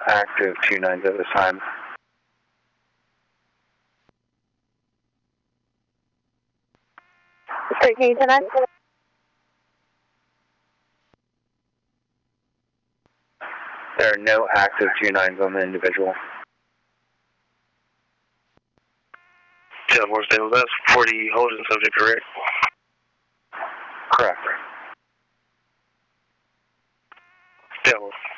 active 29s at this time. Thirteen tonight. There are no active 29s on the individual. Yeah, more stable. That's 40 holding subject, correct? Correct. Yeah.